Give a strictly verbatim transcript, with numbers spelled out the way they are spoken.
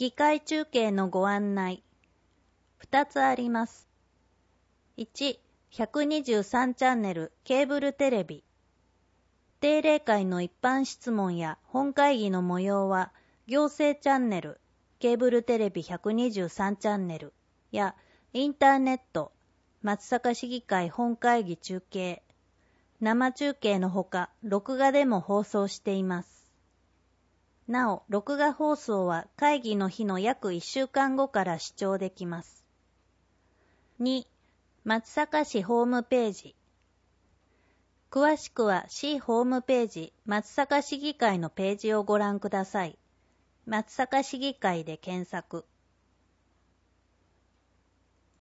議会中継のご案内。ふたつあります。いち、ひゃくにじゅうさんチャンネルケーブルテレビ。定例会の一般質問や本会議の模様は、行政チャンネル、ケーブルテレビひゃくにじゅうさんチャンネルやインターネット、松阪市議会本会議中継、生中継のほか、録画でも放送しています。なお、録画放送は会議の日の約いっしゅうかんごから視聴できます。に、松阪市ホームページ。詳しくは市ホームページ、松阪市議会のページをご覧ください。松阪市議会で検索。